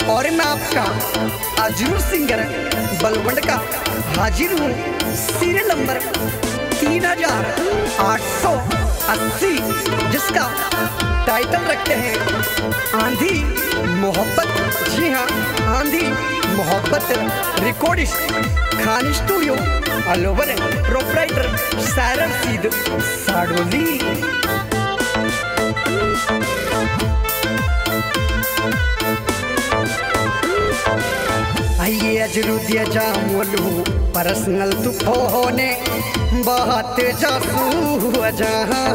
और मैं आपका अजरूर सिंगर बलवंड का हाजिर हूँ। सीरियल नंबर 3880, जिसका टाइटल रखते हैं आंधी मोहब्बत। जी हाँ, आंधी मोहब्बत। Recordist Khan studio, all over proprietor सायर सीध साडोली। आइए अजरू दिया जा मोलू पर्सनल तू फोने बात जासू जहाँ।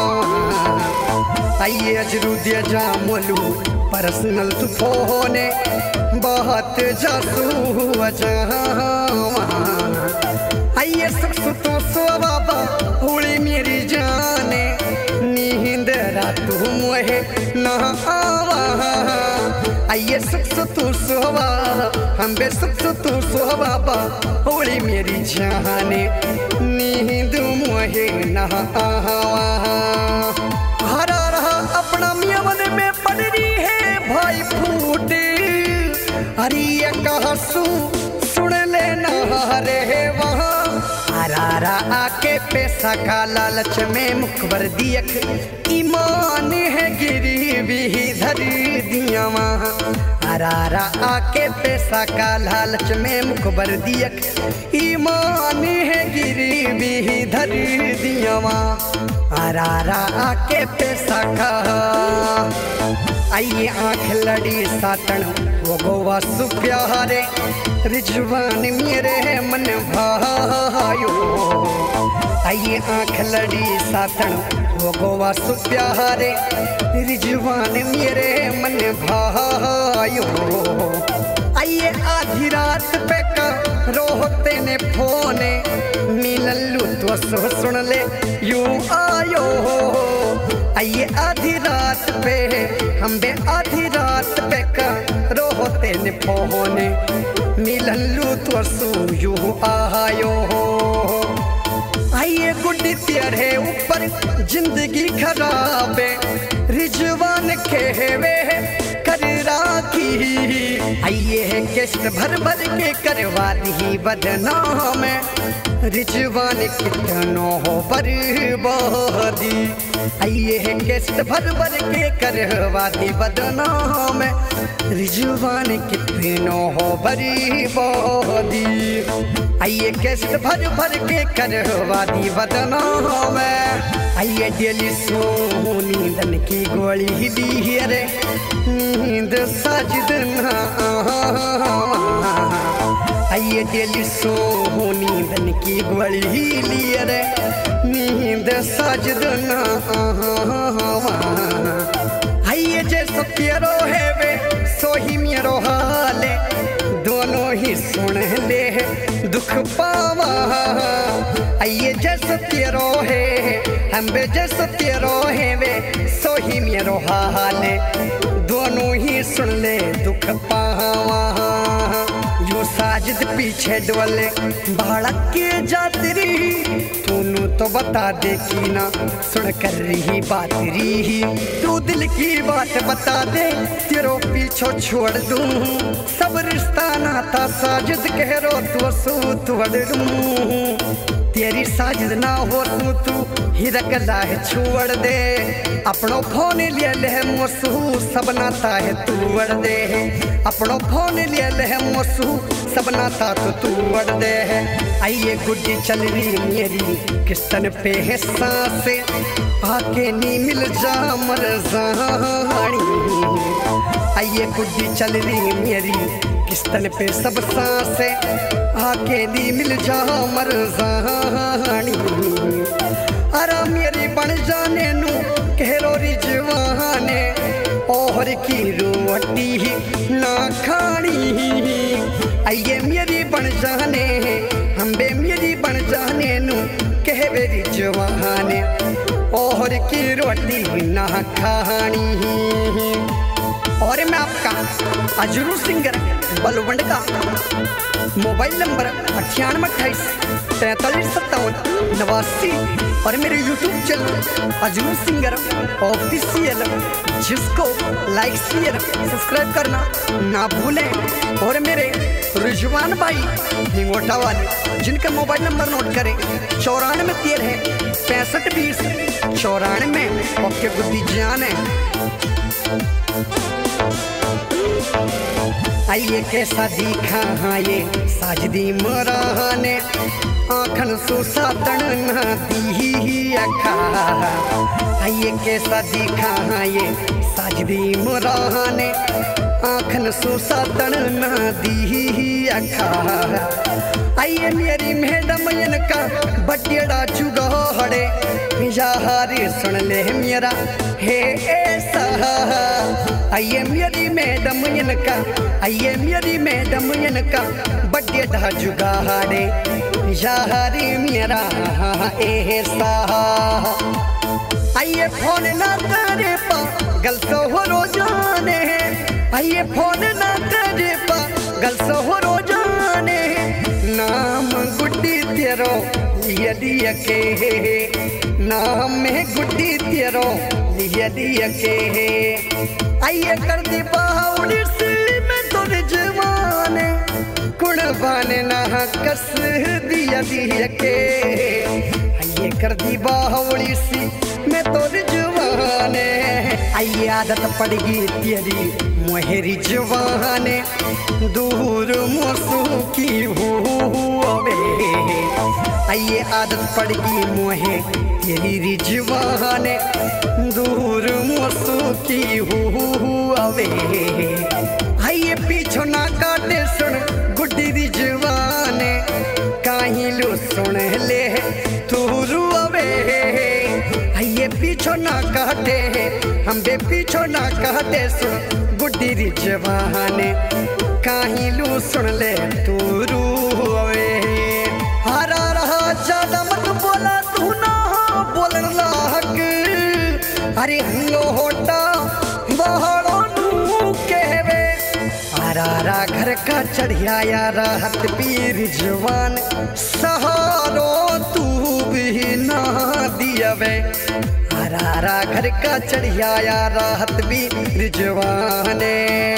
आइए अजरू दिया जा मोलू पर्सनल तू फोने बात जासू जहाँ। आइए सब सुतो सो बाबा होली मेरी जाने नींद रात मुहे ना आवा। आइए सुख तू सोवा हम बे सुख तू सोवा बा होली मेरी जाने नींद मुहे ना आवा। हरा रहा अपना मियां मन में पड़ रही है भाई फूट। अरे ये कहसू सुन लेना रे वहाँ। हरारा आके पैसा का लालच में मुखबर दियक ईमान है गिरी भी धर दिया वहाँ। हरारा आके पैसा का लालच में मुखबर दियक ईमान है गिरी भी धर दिया वहाँ। हरारा आके पैसा का। आइए आँख लड़ी सातन वो गोवा सुप्यारे रिजवान मेरे मन भायो। आइए आँख लड़ी सातन वो गोवा सुप्यारे रिजवान मेरे मन भायो। आइए आधी रात पे का रोहते ने फोने मिललू तो सुन ले यूं आयो। आइए आधी रात पे हम बे आधी रात पे का रोहते ने फोने मिललू तो यूं आयो। आइए गुड्डी तेरे ऊपर जिंदगी खराब है रिजवान कहवे कर राखी। आइए है किस्त भर भर के करवा दी बदनाम रिजवान कितनो हो बर्बादी। आइए है किस्त भर भर के करवा दी बदनाम रिजवान कितनो हो बर्बादी। आइए किस्त भर भर के करवा दी बदनाम। आइए डेली सो नींदन की गोली दी रे नींद साजदना। आइए डेली सो नींदन की गोली लिए रे नींद साजदना। आइए जैसो प्यारो है वे सो ही मेरो हाले दोनों ही सुन ले दुख पावा। आइए जैसो तेरो है हम बे जैसो तेरो है वे सो ही मेरो हाले दोनों ही सुन ले दुख पावा। यो साजिद पीछे डोले भाड़ा के जातरी तूनु तो बता दे की ना सुन कर रही बात रही। तू दिल की बात बता दे तेरो पीछो छोड़ दूं सब रिश्ता नाता साजिद कह रो तू सूत वड़ दूं। तेरी साजिद ना हो तू हिरक लाहे छोड़ दे अपनो फोन ले ले मोसू सब नाता है तू वड़ दे। अपनो फोन ले ले मोसू सब नाता तो तू वड़ दे। आइए गुड्डी चल रही मेरी किस्तन पे है सांसे आके नी मिल जा मर जानी। आइए गुड्डी चल रही मेरी किस्तन पे सब सांसे आके नी मिल जा मर जानी। अरा मेरी बन जाने नू कहरो रिजवाने और की रोटी ना खानी। आइए मेरी बन जाने हम बे मेरी बन जाने नू कहवे रिजवाने और की रोटी ना खानी। और मैं आपका अजरू सिंगर बलवंड का मोबाइल नंबर 9828435789 और मेरे YouTube channel Ajru singer official, जिसको लाइक शेयर सब्सक्राइब करना ना भूलें। और मेरे रिजवान भाई हिंगोटा वाले, जिनका मोबाइल नंबर नोट करें 9413652094 ओके बुद्धि जान है। आइए कैसा दिखा ये साजदी मराने, आँखन सुसातन दी अखा। आइए कैसा दिखा ये साजदी मराने, आँखन सुसातन दी अखा। आइए मेरी मैडम इनका बटेड़ा चुगहड़े, यारी सुन ले मेरा हे ऐसा। आइए मेरी मैडम इनका, आइए मेरी मैडम इनका बटेड़ा चुगहड़े, यारी मेरा ऐसा। आइए फोन ना करे पागल सो रोजाने, आइए फोन ना करे पागल सो रोजाने। नाम गुड्डी तेरो लिया दिया के, नाम में गुड्डी तेरो लिया दिया के। आइए कर दी बावड़ी से मैं तोरे जवाने, कुर्बान ना कस दिया दिया के। आइए कर दी बावड़ी सी मैं तोरे जवाने। आइए आदत पड़गी तेरी मोहरी जवाने, दूर मोसू की हुए। आइए आदत पड़गी मोहे तेरी रिजवाने, दूर मोसू की हुए। आइए पीछो ना काटे सुन गुड्डी रिजवाने, काहीं लो सुन ले तू रुआवे। आइए पीछो ना काटे हम बे पीछो ना काटे सुन गुड्डी रिजवाने, काहीं लू सुन ले तू रुआवे। हरा रहा ज्यादा मत बोला तू ना बोलन लाग, अरे हंगो होटा बहड़ो नू कहवे। हरा घर का चढ़िया राहत पीर जवान, सहारो तू भी ना दियावे। हरा घर का चढ़िया राहत पीर जवाने।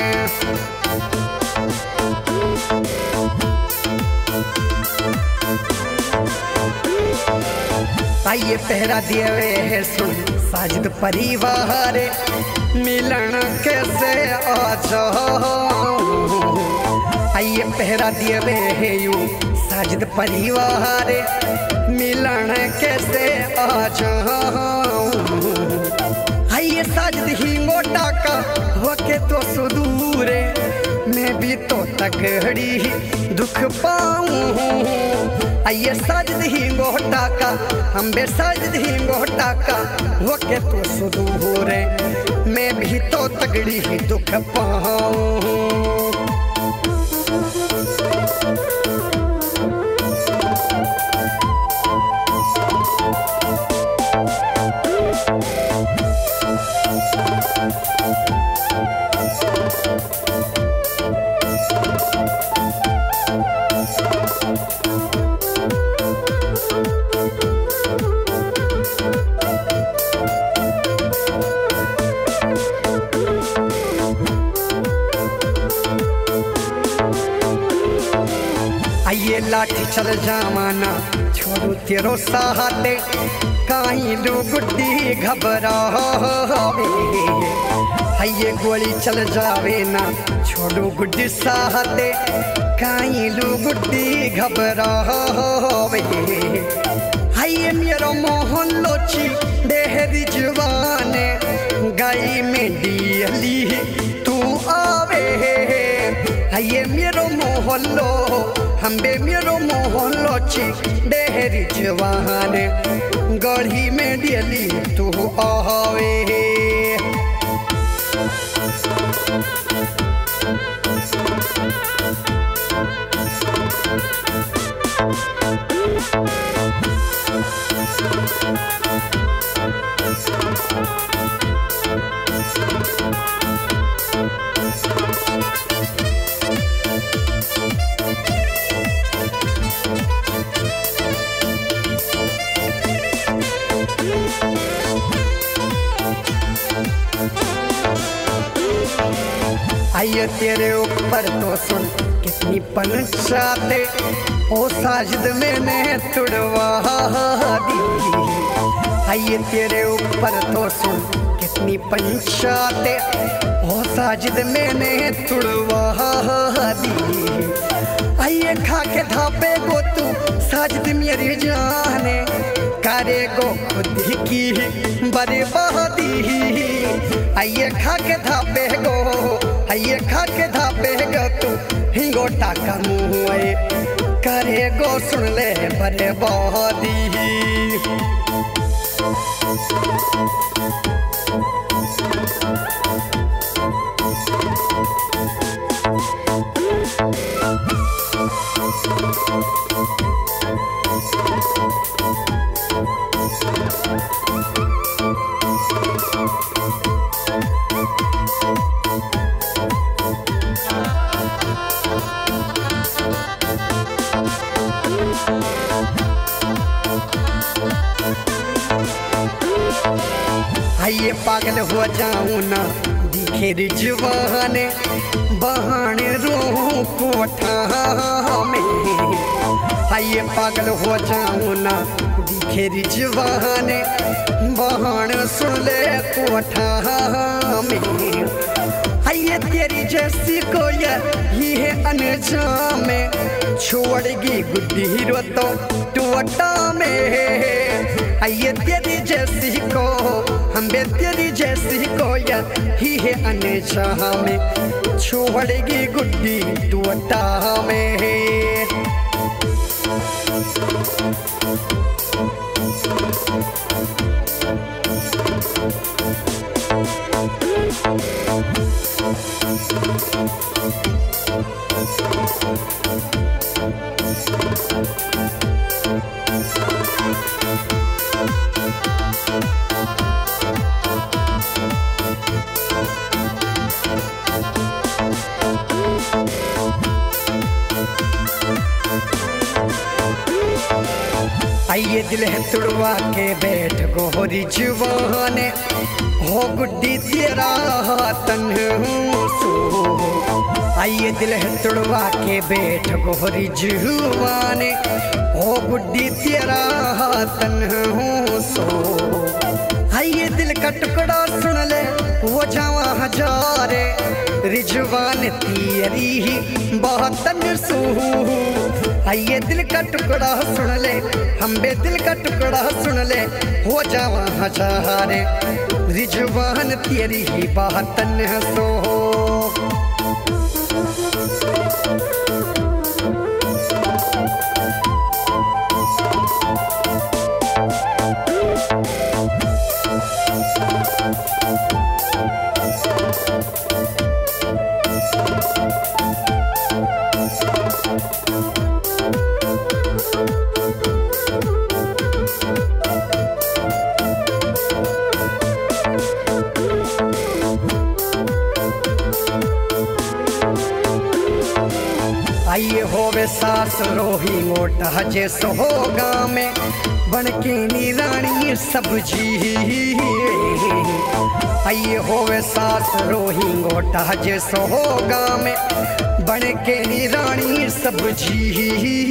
आइए पहरा दिए है सुन साजिद परिवार, मिलन कैसे आ जाओ। आइए पहरा दिए है यू साजिद परिवार, मिलन कैसे आ जाओ। आइए साजिद ही मोटा का होके तो सुदूरे, मैं भी तो तगड़ी दुख पाऊं। आइए साजिद ही मोटा का हम बे साजिद ही मोटा का होके तो सुदूरे, मैं भी तो तगड़ी ही दुख पाऊं। आइए लाठी चल जामाना छोड़ू तेरो सहाते, काहीं लो गुड्डी घबरावे। आइए गोली चल जावे ना छोड़ू गुड्डी सहाते, काहीं लो गुड्डी घबरावे। आइए मेरो मोहन लोची डेहरी जवाने, गाई में डियली तू आवे। आइए मेरो मोहल्लो हम बे मेरो मोहल्लो ची डेहरी जवाने, गढ़ी में डियली तू आवे। आइए तेरे ऊपर तो सुन कितनी पंचाते, ओ साजिद मैंने तुड़वा दी। आइए तेरे ऊपर तो सुन कितनी पंचाते, ओ साजिद मैंने तुड़वा दी। आइए खा के धापे गो तू साजिद मेरी जाने, करे गो खुद की बर्बादी। आइए खा के धापे गो, आइए खा के धापे गो तू हिंगोटा का मुँह, करे गो सुन ले बर्बादी। आइए पागल हो जाऊं ना दिखे रिजवाने, बहाने रोहूं कोठा में। आइए पागल हो जाऊं ना दिखे रिजवाने, बहाने सुन ले कोठा में। आइए तेरी जैसी को ये है अनजाम में, छोड़गी गुड्डी रो तो टूटा में। आइए तेरी जैसी को हम बे तेरी जैसी को ही है अनजाम में, छोड़गी गुड्डी टूटा में। आइए दिल है तुड़वा के बैठ गोरी जुबाने, हो गुड्डी तेरा तन सो। आइए दिल है तुड़वा के बैठ गोरी जुबाने, हो गुड्डी तेरा तन सो। आइए दिल का टुकड़ा सुन ले वो जावा हजारे, रिजवान तेरी ही बहुतन सू। आइए दिल का टुकड़ा सुन ले हम बे दिल का टुकड़ा सुन ले, हो जावा हजारे, रिजवान तेरी ही बहुतन सो। आइए होवे सास रोही मोटा जे सोगा में, बन के नी रानी सब्जी। आइए होवे सास रोही मोटा जे सोगा में, बन के नी रानी सब्जी।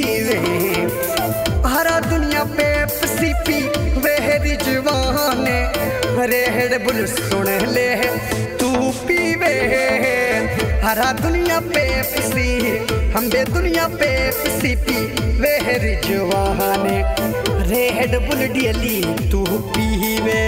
हरा दुनिया पे पसीपी वे रिजवाने, रेहड़ बुल सुन ले तू पीवे। हरा दुनिया पे पसी हम बे दुनिया पे पसी पी वे रिजवाने, रेहड़ बुल डियली तू पीवे।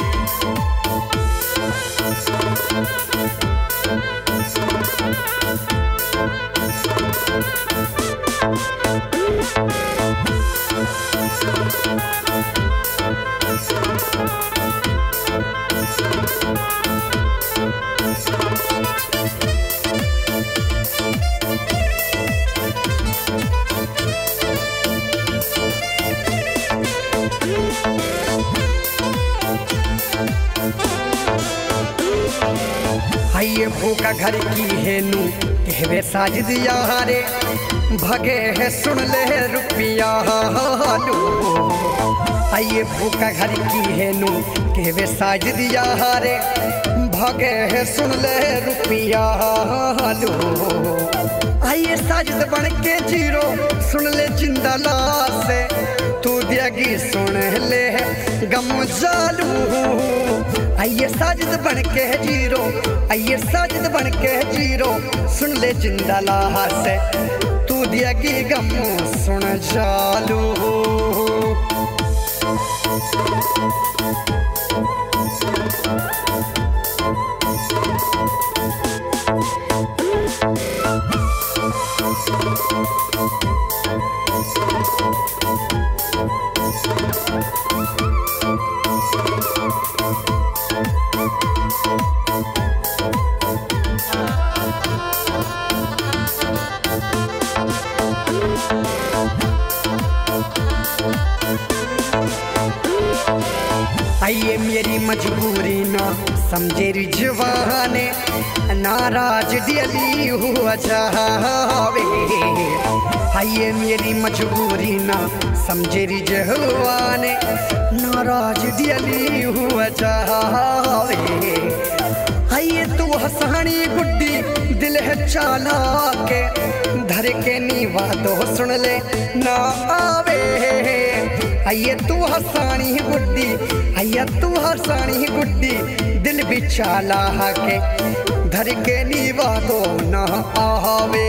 आइए भूखा घर की है नू कहवे साजिद यारे, भगे है सुन ले रुपया लू। आइए भूखा घर की है नू कहवे साजिद यारे, भागे है सुन ले रुपया लो। आइए साजिद बन के जीरो सुन ले जिंदा लाश से तू देगी सुन ले गम जालू। आइए साजिद बन के जीरो, आइए साजिद बन के जीरो सुन ले जिंदा लाश से तू देगी गम सुन जालू। आइए मेरी मजबूरी ना समझे रिजवाने नाराज दिली हुआ जावे। आइए मेरी मजबूरी ना समझे रिजवाने नाराज दिली हुआ जावे। आइए तू हसानी गुड्डी दिल है चाला के धर के नीवा तो सुन ले ना आवे। आइए तू हसानी गुड्डी, आइया तू हसानी गुड्डी दिल भी चाला के धर के नीवा तो ना आवे।